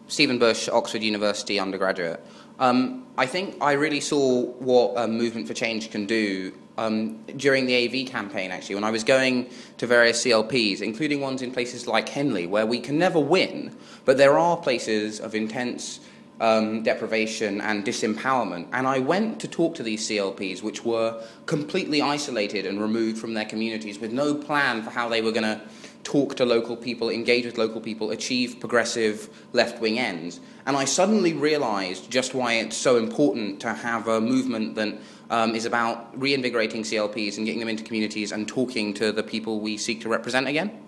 Stephen Bush, Oxford University undergraduate. I think I really saw what a Movement for Change can do during the AV campaign, actually, when I was going to various CLPs, including ones in places like Henley, where we can never win, but there are places of intense deprivation and disempowerment. And I went to talk to these CLPs, which were completely isolated and removed from their communities, with no plan for how they were going to talk to local people, engage with local people, achieve progressive left-wing ends. And I suddenly realized just why it's so important to have a movement that is about reinvigorating CLPs and getting them into communities and talking to the people we seek to represent again.